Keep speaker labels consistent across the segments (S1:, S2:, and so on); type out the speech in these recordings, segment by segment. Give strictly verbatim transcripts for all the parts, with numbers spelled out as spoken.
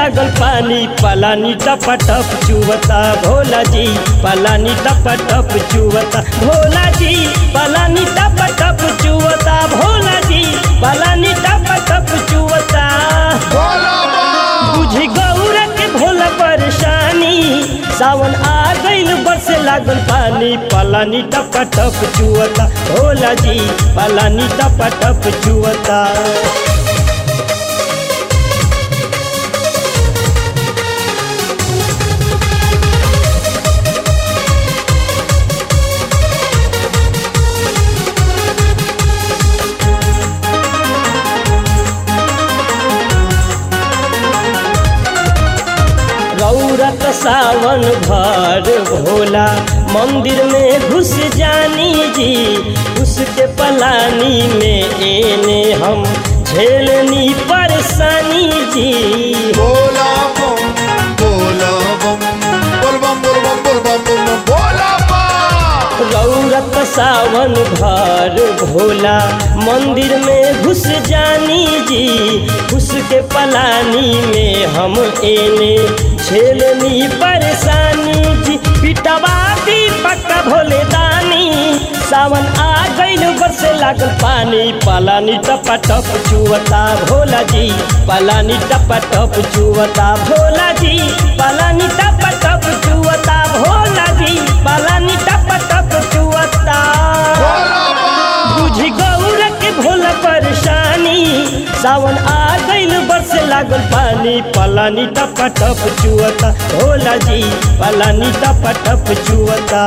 S1: लागल पानी पलानी टप टप चुवता भोला जी पलानी टप टप चुवता भोला जी पलानी टप टप चुवता भोला जी पलानी टप टप चुवता बुझी गौर के भोला परेशानी सावन आ गइल बरसे लागल पानी पलानी टप टप चुवता भोला जी पलानी टप टप चुवता। रौरत सावन भर भोला मंदिर में घुस जानी जी उसके पलानी में एने हम झेलनी परेशानी जी।
S2: बोला बम बोला बम बोल बम बोल बम बोल बम बोल बम बोला बम।
S1: रौरत सावन भर भोला मंदिर में घुस जानी जी उसके पलानी में हम एने झेलनी परेशानी जी पिटवा दी पक्का भोले दानी सावन आ गइल बरसे लागल पानी पलानी टप टप चुवता भोला जी पलानी टप टप चुवता भोला जी पलानी टप टप चुवता भोला जी पलानी टप टप चुवता। बुझी गौर के भोला परेशानी सावन आ गइल बरसे लागल पानी पलानी टप टप चुवता भोला जी पलानी टप टप चुवता।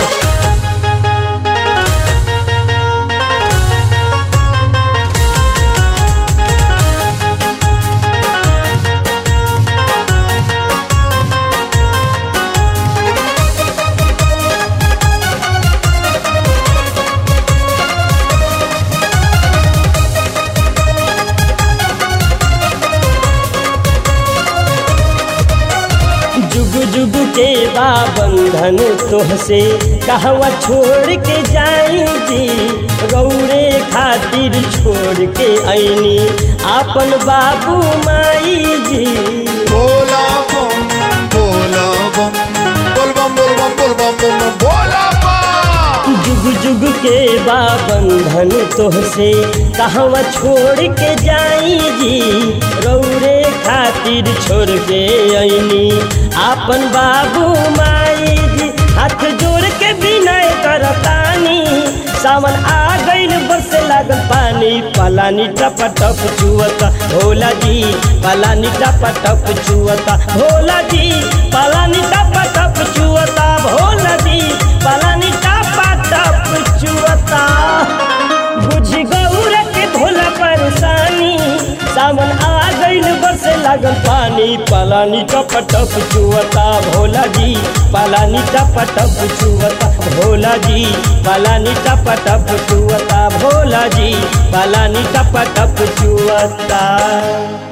S1: जुग जुग के बा बंधन तोहसे कहवा छोड़ के जाई जी गौरे खातिर छोड़ के आईनी आपन बाबू माई जी।
S2: बोला बम बोला बम बोल बम बोल बम बोल बम बोल बम बोला बम।
S1: जुग जुग के बा बंधन तोहसे कहवा छोड़ के जाई जी गौरे खातिर छोड़ के आईनी आपन बाबू माई जी हाथ जोड़ के विनय करतानी सावन आ गइल बरसे लागल पानी पलानी टप टप चुवता भोला जी पलानी टप टप चुवता भोला जी पलानी टप टप चुवता भोला जी पलानी टप टप चुवता। बुझी गौर के भोला परेशानी सावन आ गइल बरसे लागल पानी पलानी टप टप चुवता भोला जी पलानी टप टप चुवता भोला जी पलानी टप टप चुवता भोला जी पलानी टप टप चुवता।